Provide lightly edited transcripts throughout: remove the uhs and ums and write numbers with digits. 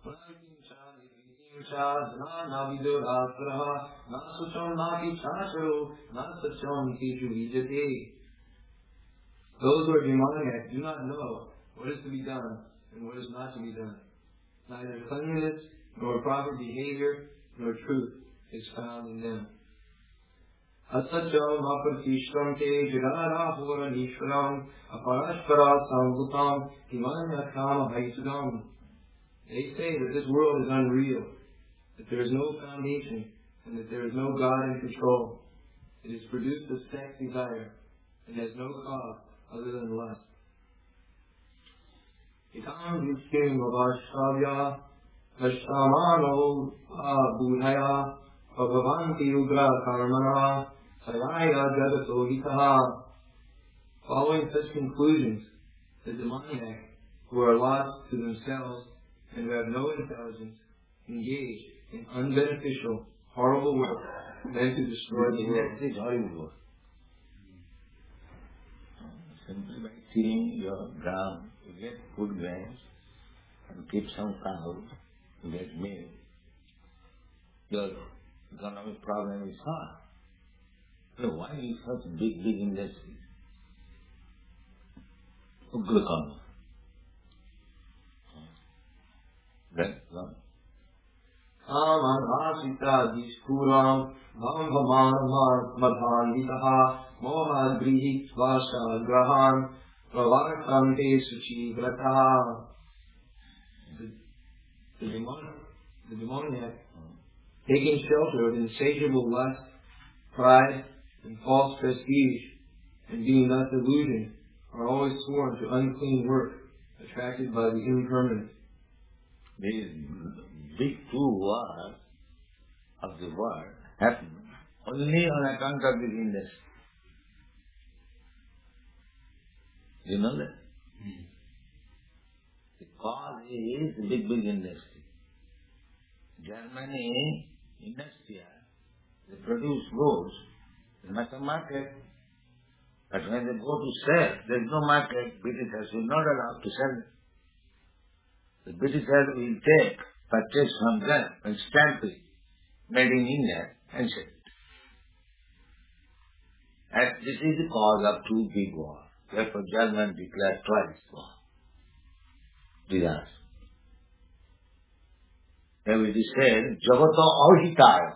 Those who are demoniac do not know what is to be done and what is not to be done. Neither cleanliness, nor proper behavior, nor truth is found in them. Asajam apratishtam te jagarahura nishwaram aparashpara sambutam himanya kama haisudam. They say that this world is unreal, that there is no foundation, and that there is no God in control. It is produced of sex desire, and has no cause other than lust. Itam vishkim avashavya vashamano budhaya bhagavanti ugra karmana sayaya jagato hitaha. Following such conclusions, the demoniac, who are lost to themselves and who have no intelligence, engage in unbeneficial, horrible work meant to destroy the world. Simply by tilling your ground, you get good grains and keep some cows, you get milk. Your economic problem is solved. So why is such big industries? Ugrikama. Then, one. Kaman asita dispuram bhambhaman madhanditaha moha grihi svasha grahan pravartante suchi vrataha. The demoniac, taking shelter of insatiable lust, pride, and false prestige, and being thus illusioned, are always sworn to unclean work, attracted by the impermanent. These big two wars of the world happen only on account of this industry. You know that? The cause is big industry. Germany, industry, they produce goods, they must have market. But when they go to sell, there is no market. Britishers will not allow to sell it. The Britishers will take, purchase from them and stamp it, made in India, and sell it. And this is the cause of two big wars. Therefore Germany declared twice war. Disaster. Then it is said, Jagata Ahitaya.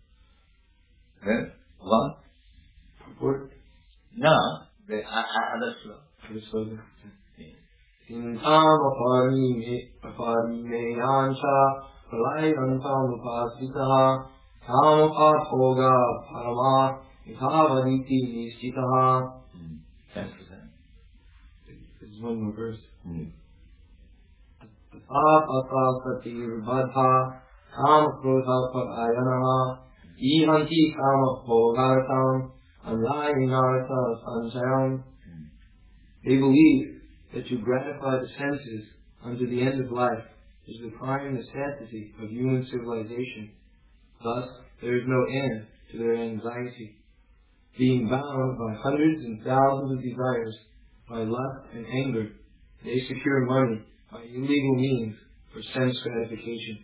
What? What? No, the other slow. Sintam aparimeyancha pralayantam upasitaha kamapathoga parama ithavariti nishitaha. That's the same. This is one more verse. Tathapasakati vibadha kamakrodha parayanaha ihanti kamaphogartam anlayinartha sanchayam. They believe that to gratify the senses unto the end of life is the prime necessity of human civilization. Thus, there is no end to their anxiety. Being bound by hundreds and thousands of desires, by lust and anger, they secure money by illegal means for sense gratification.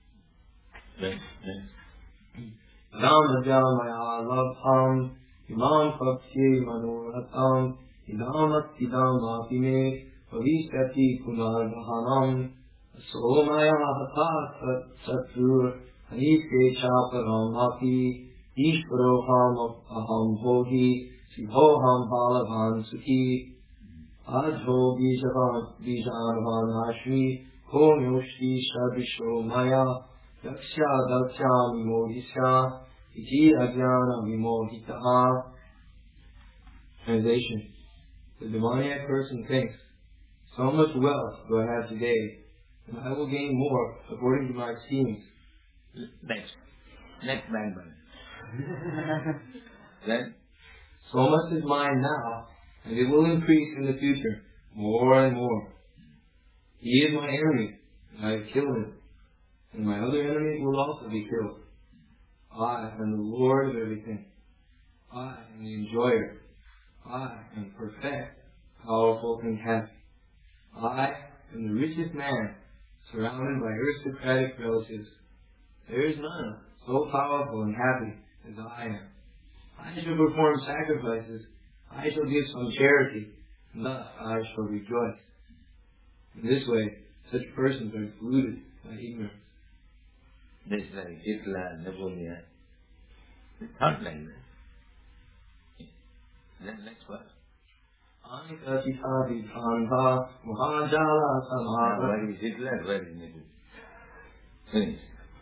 Dhamma labham imam papsye manoratam idamat idamapime pavistati punardahanam somaya hatat satur anike chaparam api ishvaroham aham bhogi sivoham balavan sukhi adho bijavan ashmi konyoshti shadisho maya daksha daksha vimohisya iti ajnana vimohitaha. Translation. The demoniac person thinks, so much wealth do I have today, and I will gain more according to my schemes. Next man. Then, so much is mine now, and it will increase in the future, more and more. He is my enemy, and I have killed him, and my other enemies will also be killed. I am the Lord of everything. I am the enjoyer. I am perfect, powerful, and happy. I am the richest man, surrounded by aristocratic relatives. There is none so powerful and happy as I am. I shall perform sacrifices. I shall give some charity, and thus I shall rejoice. In this way, such persons are polluted by ignorance. This is like Hitler, Napoleon. It's not like that. Then next verse. Where is Hitler? Where is Napoleon? Finish.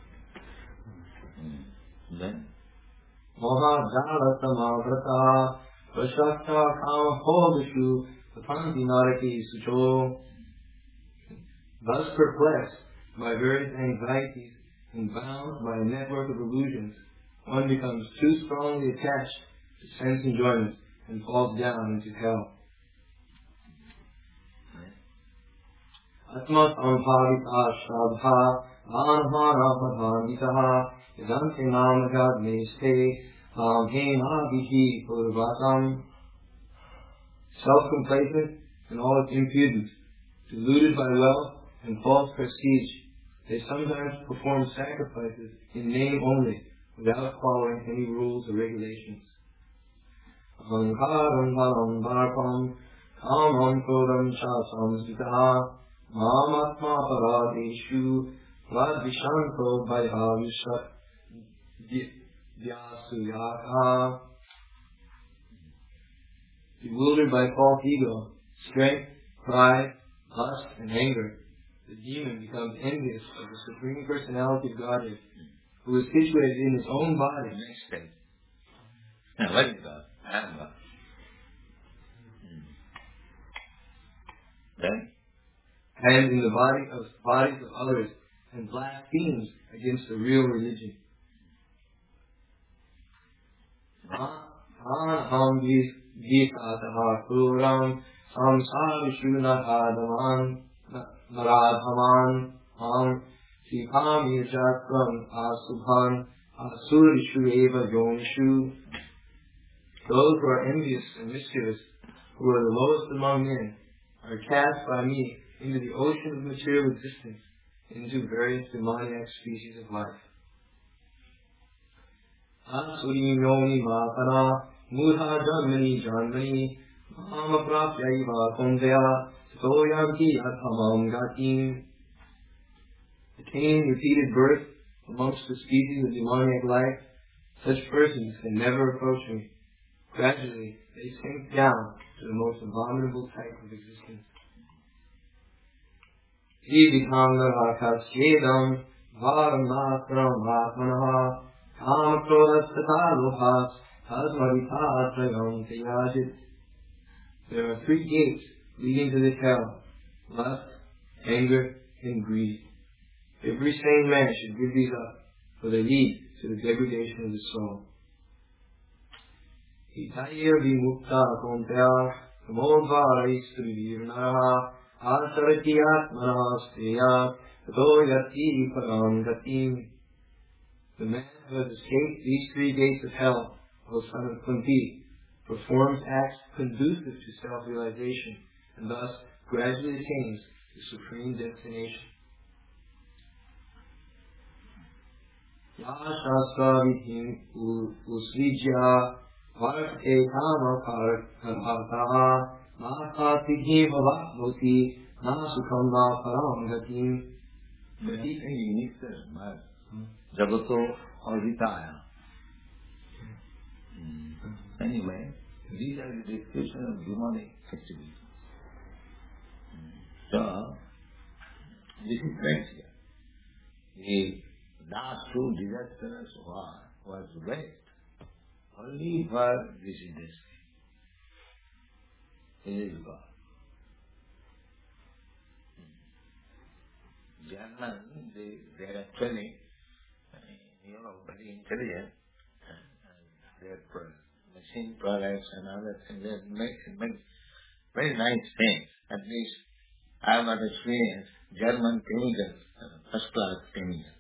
Then? Mahajala Samavrata Vashakta Kama Hogishu Patanti Naraki Sucho. Thus perplexed by various anxieties and bound by a network of illusions, one becomes too strongly attached to sense enjoyment and falls down into hell. Atmat Ampavita Shabha Anhana Padhanitaha Idante Namagad Meste Amhena Viji Purvatam. Self-complacent and all its impudence, deluded by wealth and false prestige, they sometimes perform sacrifices in name only, without following any rules or regulations. Ahankaram balam barpam kamam kodam chasam sitaha mamatma paradeshu vadvishanto bhayavishat vyasuyaka. Bewildered by false ego, strength, pride, lust, and anger, the demon becomes envious of the Supreme Personality of Godhead, who is situated in his own body. Next stage. Now, what is God? I am God. Then? And in the bodies of others, and blasphemes against the real religion. Anham Vishataha Puram Samsarishu Nakadaman Naradhaman Ham Sikami Chakram Asubhan Asurishu Eva Yonishu. Those who are envious and mischievous, who are the lowest among men, are cast by me into the ocean of material existence, into various demoniac species of life. Asuri Yoni Mahana Mudha Janmani Janmani Mahama Prapyaiva Kondaya Soyanti Athamam Gatim. Attaining repeated birth amongst the species of demoniac life, such persons can never approach me. Gradually, they sink down to the most abominable type of existence. Idikhangarakaschedam varanatram atmanaha kamakrodastatalupas tasmaditatrayam tiyajit. There are 3 gates leading to this hell: lust, anger, and greed. Every sane man should give these up, for they lead to the degradation of the soul. Hitaya vimukta kontya samodvara istrivirnara asarati atmana steya tato yati param gatim. The man who has escaped these 3 gates of hell, O son of Kunti, performs acts conducive to self-realization, and thus gradually attains the supreme destination. Yashasva vidhim usvijya varak ekama karataha mahatasidhi bhavakvoti nasukam na param gatim. Anything unique there, but Jagato or Vitaya. Anyway, these are the description of demonic activity. So, this is right here. The last 2 disastrous war was waste only for this industry. This is God. German, they are actually, very intelligent. Their machine products and other things, they make very nice things. At least I have experienced German chemicals, first class chemicals.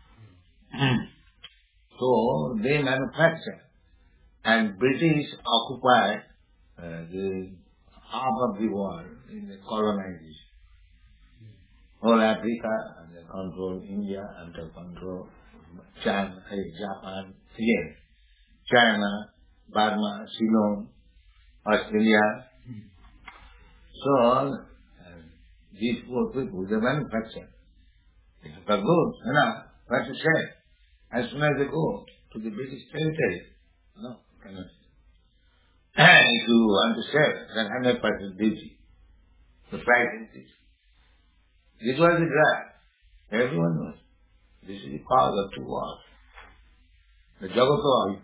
So they manufacture, and British occupy the half of the world in the colonization. whole Africa under control, India under control, China, Japan, again, China, Burma, Ceylon, Australia. So, these poor people, they manufacture. They have goods, what to say? As soon as they go to the British territory, cannot. If you want to sell, then 100% duty. The price increase. This was the drag. Everyone knows. This is the cause of two wars. The Jagata.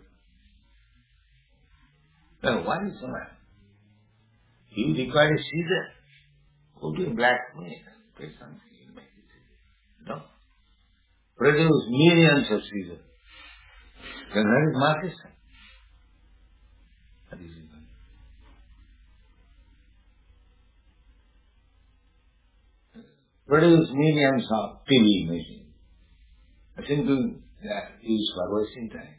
Now, why is so much? You require a Caesar. Go to a blacksmith and pay something. You make it. No. Produce millions of Caesar. Then where is market? That is it. Produce millions of TV machines. Simply used for wasting time.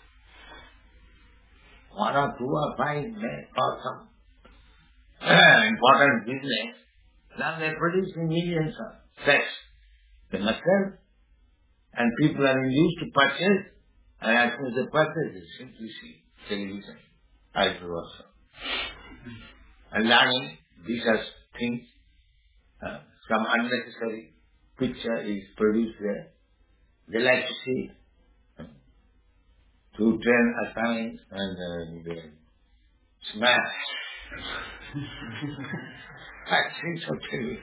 One or two or five men for some important business. Now they are producing millions of sex. They must sell. And people are induced to purchase. And as soon as they purchase, they simply see television. I do also. And learning these are things. Some unnecessary picture is produced there. They like to see it. To train assignments and they smash. I think so too.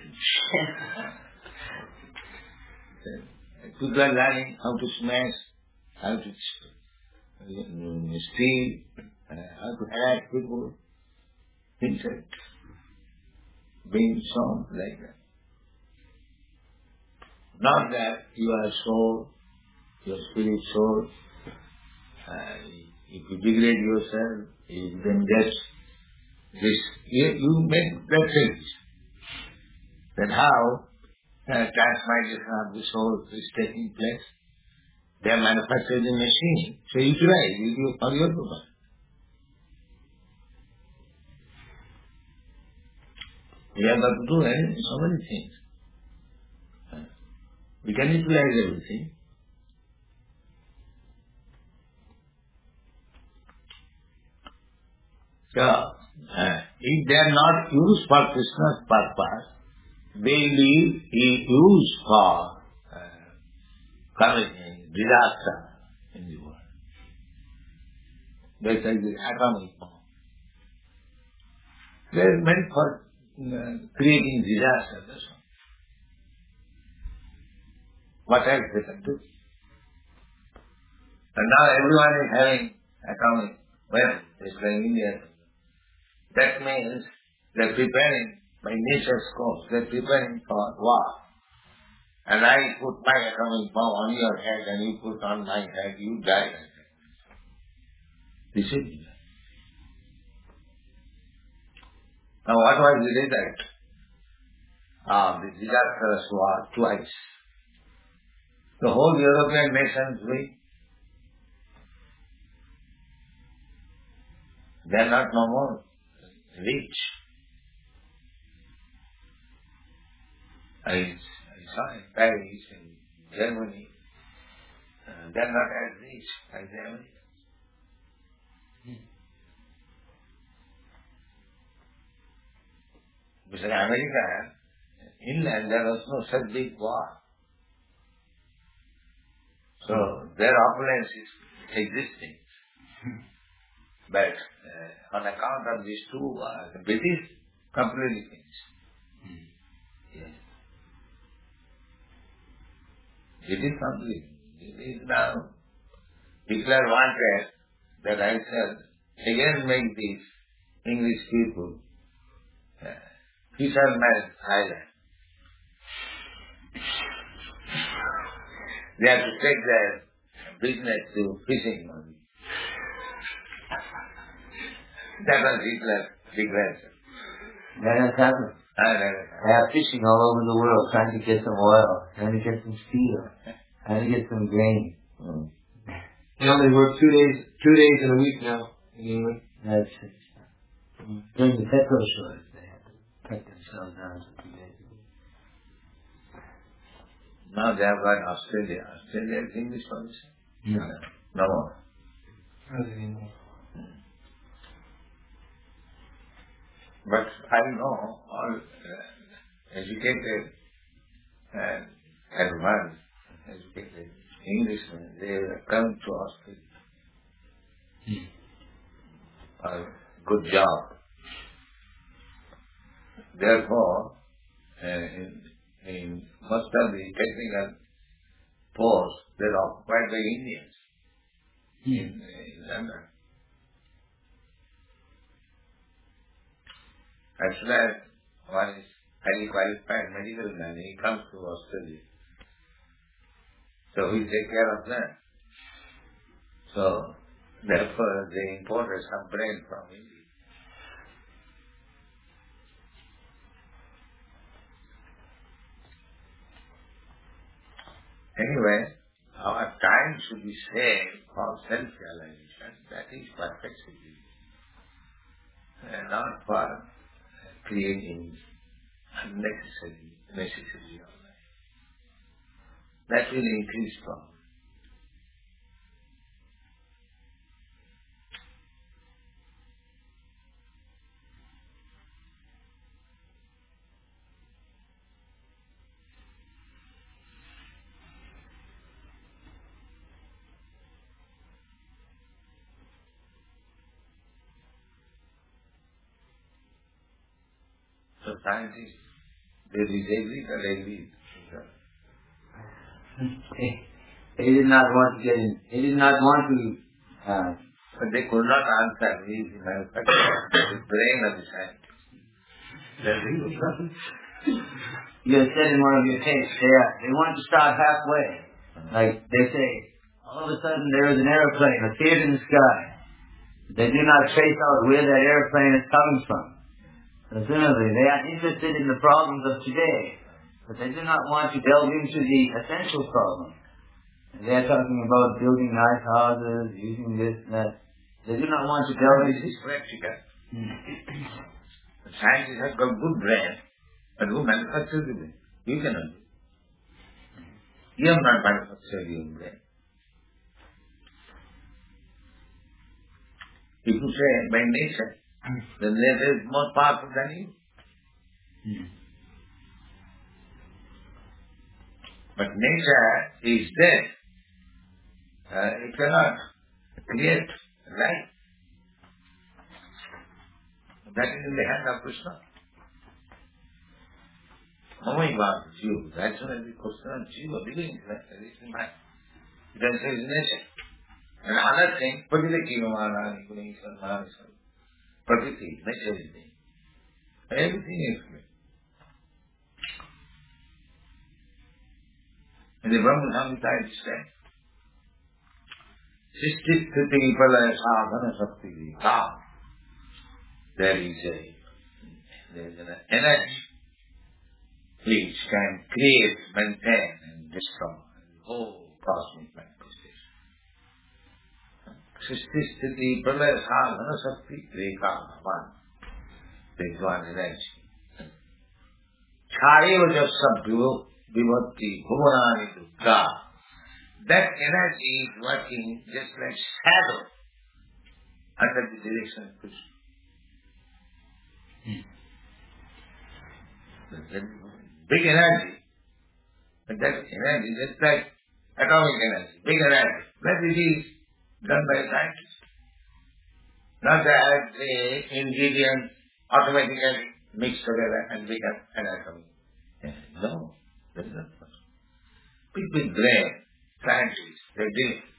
People are learning how to smash, how to steal, how to harass people. Things are being shown like that. Not that you are soul, your spirit soul. If you degrade yourself, you then get this. You make that sense. Then how transmigration of the soul is taking place? They are manufactured in machine. So you try, you do for your purpose. We have got to do so many things. We can utilize everything. So, if they are not used for Krishna's purpose, they will be used for committing disaster in the world. That's like the atomic bomb. They are meant for creating disaster, that's all. What else they can do? And now everyone is having atomic weapons, it's like India. That means they're preparing by nature's course, they're preparing for war. And I put my atomic bomb on your head and you put on my head, you die. This is it. Now what was the result? The disastrous war twice. The whole European nations weak. They are not no more rich. I saw in Paris, in Germany, they are not as rich as the Americans. Because in America, inland there was no such big war. So their opulence is existing. But on account of these two, the British completely finished. Yes. British completely. It is now, Hitler wanted that I said, again make these English people fishermen's island. They have to take their business to fishing only. That was Hitler's regret. That has happened. They are fishing all over the world, trying to get some oil, trying to get some steel, trying to get some grain. You know, they work 2 days in a week now in England. That's it. During the petrol shortage, they had to cut themselves down to 2 days a week. Now they have got Australia. Australia is English policy. No more. But I know all educated and advanced, educated Englishmen, they come to Australia. A good job. Therefore, in most of the technical posts, they are occupied by Indians in London. As soon as one is highly qualified medical man, he comes to Australia. So we take care of that. So therefore they imported some brain from India. Anyway, our time should be saved for self-realization. That is perfection. And not for creating unnecessary necessity of life. That will increase problem. So scientists, they reject or agree. He did not want to get in. He did not want to. But they could not answer. He is the brain of the scientist. You had said in one of your tapes, they want to start halfway. Like they say, all of a sudden there is an airplane appeared in the sky. They do not trace out where that airplane is coming from. So similarly, they are interested in the problems of today, but they do not want to delve into the essential problem. And they are talking about building nice houses, using this and that. They do not want to delve into this. This is practical. The scientists have got good brain, but who manufactures the brain? You cannot do it. You have not manufactured your brain. If you say by nature, then nature is more powerful than you. But nature is dead. It cannot create life. That is in the hand of Krishna. Oh my God, Jiva. That's why the question of Jiva begins. That is in mind. That is nature. And another thing, Prakriti Maharani, Guneshwar Maharani, Prakriti, nature is there. Everything is there. In the Brahma Samhita it says, Sisti Sthiti Pralaya Sadhana Shakti Vika. There is an energy which can create, maintain and destroy the whole cosmic manifestation. Sisti Sthiti Pralaya Sadhana Shakti Vika. One. There is one energy. Chayeva Jab Sabhyo Vibhakti Bhuvanani Dukkha. That energy is working just like shadow under the direction of Krishna. Big energy. But that energy is just like atomic energy, big energy. But it is done by scientists. Not that the ingredients automatically mix together and become an atom. No, that is not possible. Big brain, scientists, they did it.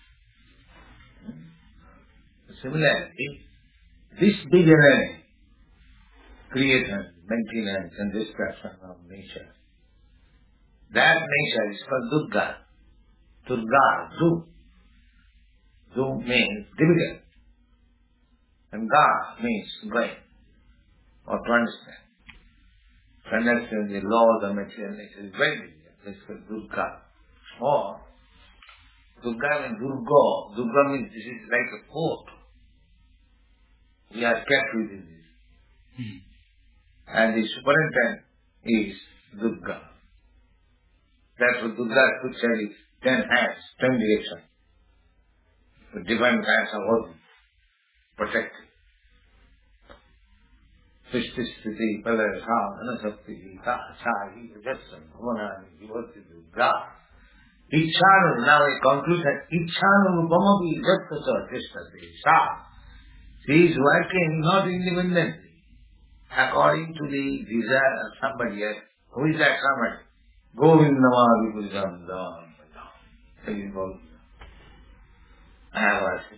Similarly, this big energy, creation, maintenance and destruction of nature, that nature is called Durga. Durga, Du. Du means difficult. And Ga means brain, or to understand. To understand the laws of material nature is very difficult. That's called Durga. Or, Durga means Durga. Durga means this is like a fort. We are kept within this. And the superintendent is Durga. That's what Durga could say is 10 hands, 10 directions. With different kinds of work, protecting. Srishti Sthiti Palaya Anasakti Chai Jatsam Bhavanani Vivati Durga. Ichhanu, now a conclusion, Ichhanu Rupamapi Jatsasa Tishtati Sa. She is working not independently, according to the desire of somebody else. Who is that somebody? Govindamadi Pujam Dhan. I am worshiping.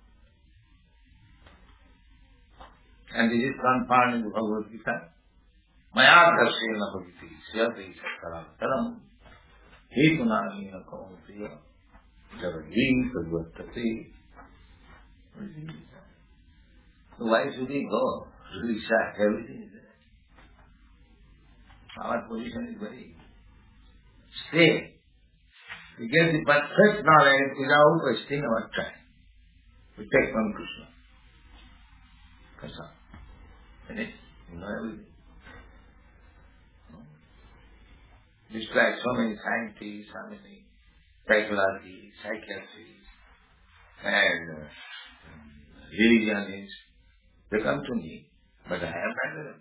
And this is confirmed in the Bhagavad Gita. Maya Darsena Bhaviti Syati Sakarantaram Hetunamina Kauntiya Javadi Sadvatati. So why should we go? Should we sack everything is there? Our position is very safe. We get the perfect knowledge without wasting our time. We take from Krishna. Krishna. Finish. You know everything. Just like so many scientists, so many psychologists, psychiatrists, and religionists, they come to me, but I have not learned.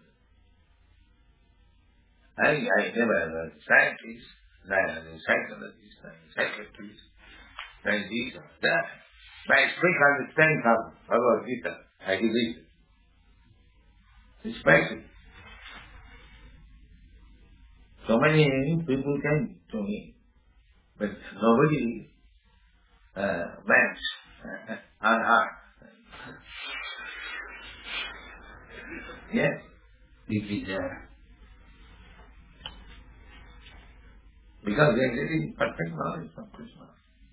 I never learned scientists, neither psychologists, neither psychiatrists, neither this or that. But I speak understanding of Bhagavad Gita, I give it. It's practical. So many people came to me, but nobody went unharmed. Yes. Because they are getting perfect knowledge from Krishna.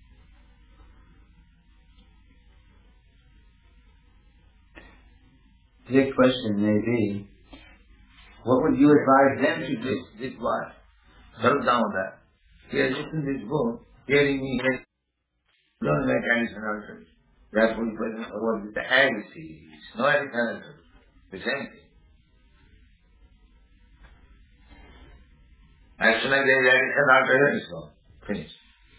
The question may be, what would you advise them to do? This was settle down that. He has written this book, hearing me, he has learned like additional altars. That's what he put in the word with the ABCs, no additional altars. The same thing. As soon as there is additional altar, it's gone. Finished.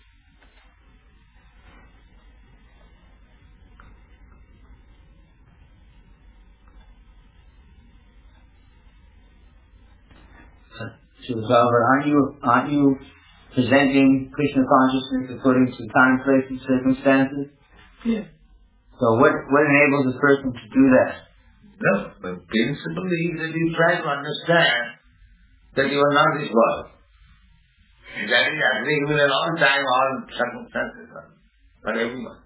So, aren't you presenting Krishna consciousness according to time, place, and circumstances? Yeah. So what enables a person to do that? No, the principle is that you try to understand that you are not this world. That is applicable at all time, all circumstances, for everyone.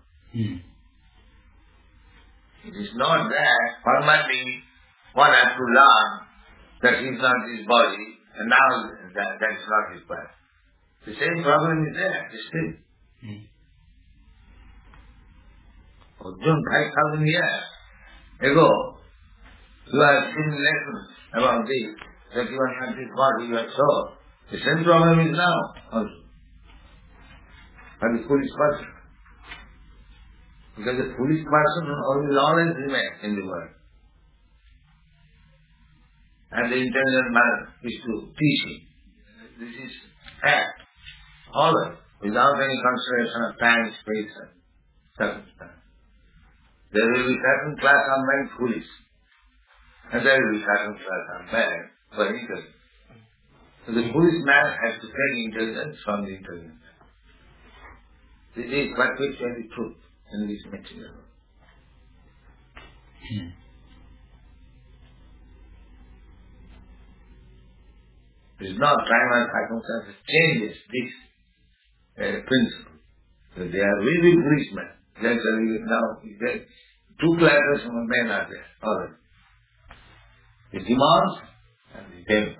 It is not that permanently one has to learn that he is not this body, and now that is not his body. The same problem is there, still. Arjuna, 5,000 years ago, you have seen lessons about this, that you are not this body, you are soul. The same problem is now also. For the foolish person. Because the foolish person will always remain in the world. And the intelligent man is to teach him. This is fact. Always. Without any consideration of time, space, and circumstance. There will be certain class of men foolish. And there will be certain class of men who are intelligent. So the foolish man has to take intelligence from the intelligent man. This is perpetually truth in this material world. It is not time and circumstances changes this principle. So they are really foolish men. Now, two classes of men are there already. The demons and the devils.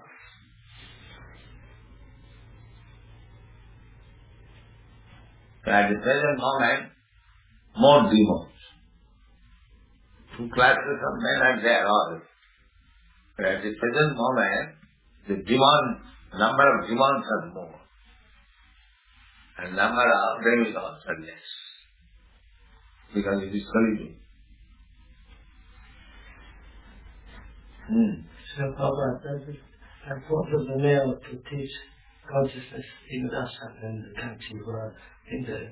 So at the present moment, more demons. Two classes of men are there already. But at the present moment, the number of demons are more. And number of devils are less. Because it is Kali. So Prabhupada, I thought of the male to teach consciousness in Assam and the country were in the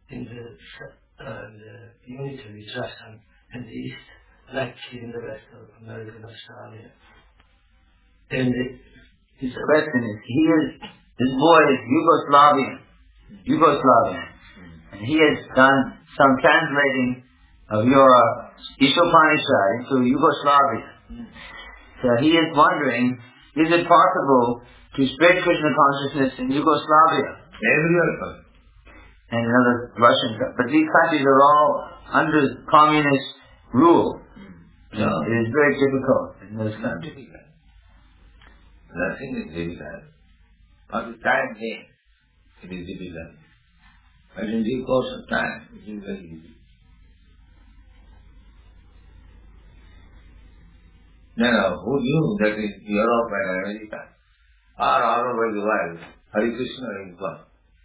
unitary Assam and the East, like in the rest of America and Australia. And his question is, this boy is Yugoslavian, and he has done some translating of your Ishopanishad into Yugoslavia. So he is wondering, is it possible to spread Krishna consciousness in Yugoslavia? Everywhere. And another Russian country. But these countries are all under communist rule. So it is very difficult in those countries. Nothing is difficult. For the time being, it is difficult. But in due course of time, it is very easy. Now, who knew that in Europe and America, or all over the world, Hare Krishna is gone?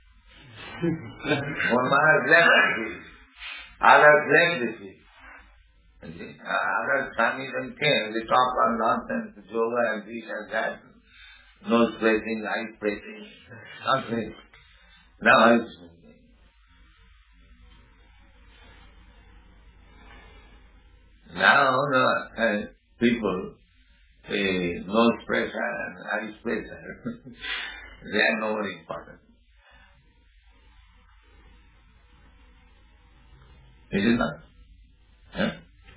One man has left this, others left this. Other Samism came, they talk about nonsense, yoga and this and that, nose pressing, eyes pressing, nothing. Now it's now the people, nose pressure and eyes pressure, they are no more important. Is it not? Huh?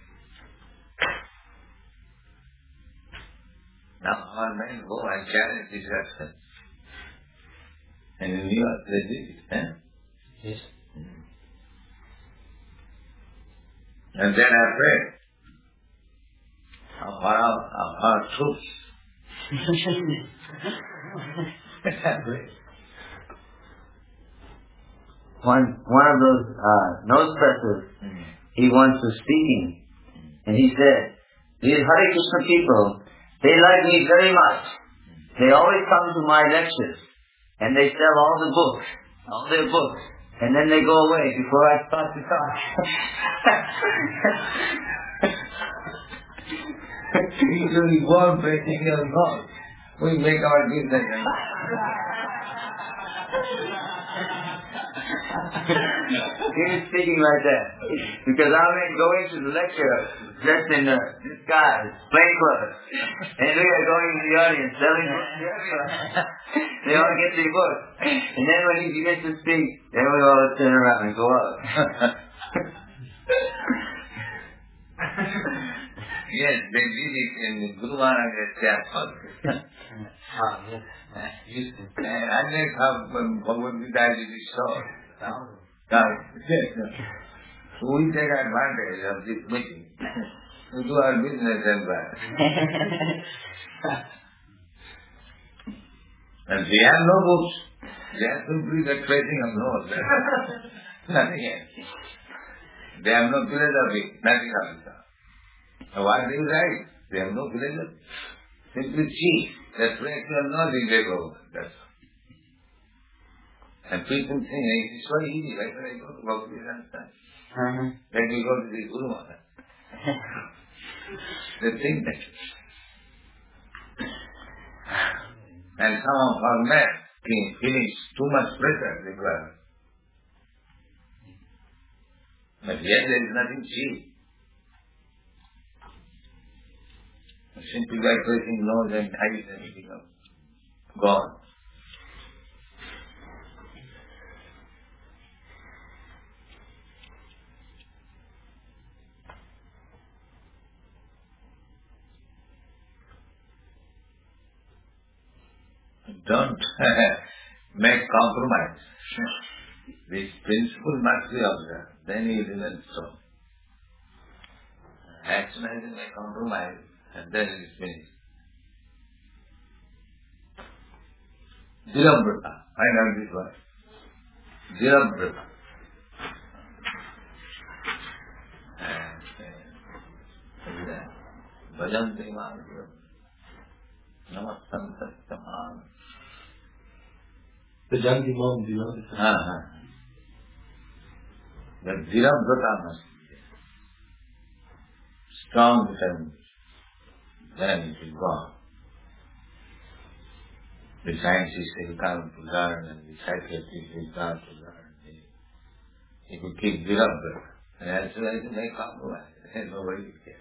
Now our men go and challenge this action. And in New York they did it. Huh? Yes. And they are afraid of our troops. One of those nose pressers, he once was speaking, and he said, these Hare Krishna people, they like me very much. They always come to my lectures, and they sell all their books, and then they go away before I start to talk. Usually born breaking your nose. We make our business. He was speaking like that. Because our men go into the lecture dressed in disguise, plain clothes. And we are going to the audience selling books to everyone. They all get their books. And then when he begins to speak, then we all turn around and go out. Yes, they did it in Guru Maharaj's temple. And they have Bhagavad Gita is shown. We take advantage of this meeting to do our business and that. And they have no books. They have simply the tracing of notes. Nothing else. They have no philosophy, nothing else. So what they write? They have no philosophy. Simply cheat. That's why you have nothing they go. That's all. And people think it's very easy. Like when I go to Bhakti Vedanta, then we go to the Guru Maharaj. They think that. And some of our men finish too much pressure required. But yet there is nothing cheap. Simply by pressing nose and eyes and everything else. God. Don't make compromise. This principle must be observed. Then you remain strong. As soon as you make compromise, and then it is finished. Dhirabrata. I know this word. Dhirabrata. Bhajanti man Namastam Satyaman. Bhajanti man Dhirabrata. The Dhirabrata must be there. Strong determination. Then it is gone. The scientists will come to learn, and the psychiatrists will come to learn. It will keep developing. And that's why they make compromise. Nobody will care.